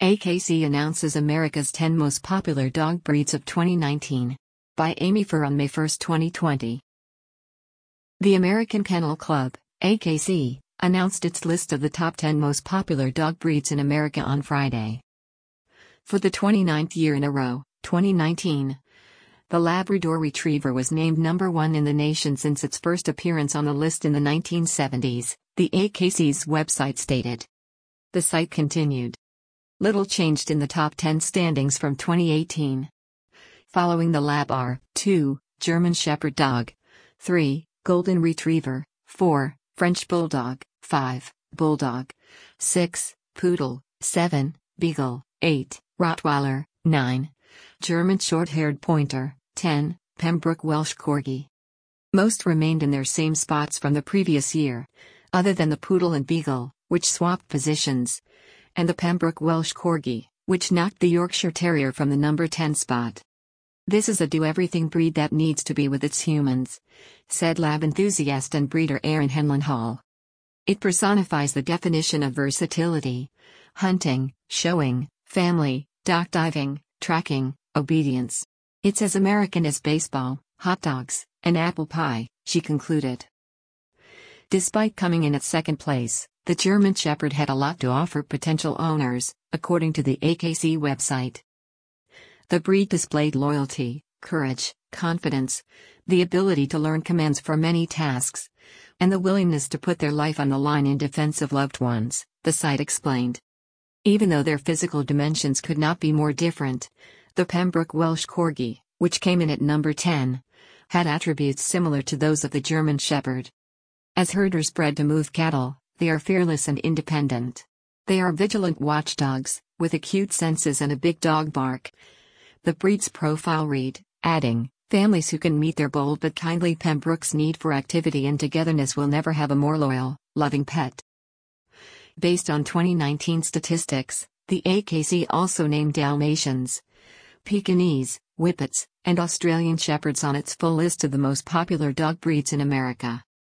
AKC announces America's 10 most popular dog breeds of 2019. By Amy Furr on May 1, 2020. The American Kennel Club, AKC, announced its list of the top 10 most popular dog breeds in America on Friday. For the 29th year in a row, 2019, the Labrador Retriever was named number 1 in the nation since its first appearance on the list in the 1970s, the AKC's website stated. The site continued. Little changed in the top 10 standings from 2018. Following the Lab are 2, German Shepherd Dog, 3, Golden Retriever, 4, French Bulldog, 5, Bulldog, 6, Poodle, 7, Beagle, 8, Rottweiler, 9, German Short-Haired Pointer, 10, Pembroke Welsh Corgi. Most remained in their same spots from the previous year, other than the Poodle and Beagle, which swapped positions, and the Pembroke Welsh Corgi, which knocked the Yorkshire Terrier from the number 10 spot. This is a do-everything breed that needs to be with its humans, said lab enthusiast and breeder Aaron Henlon Hall. It personifies the definition of versatility: hunting, showing, family, dock diving, tracking, obedience. It's as American as baseball, hot dogs, and apple pie, she concluded. Despite coming in at second place, the German Shepherd had a lot to offer potential owners, according to the AKC website. The breed displayed loyalty, courage, confidence, the ability to learn commands for many tasks, and the willingness to put their life on the line in defense of loved ones, the site explained. Even though their physical dimensions could not be more different, the Pembroke Welsh Corgi, which came in at number 10, had attributes similar to those of the German Shepherd. As herders bred to move cattle, they are fearless and independent. They are vigilant watchdogs, with acute senses and a big dog bark. The breed's profile read, adding, families who can meet their bold but kindly Pembroke's need for activity and togetherness will never have a more loyal, loving pet. Based on 2019 statistics, the AKC also named Dalmatians, Pekingese, Whippets, and Australian Shepherds on its full list of the most popular dog breeds in America.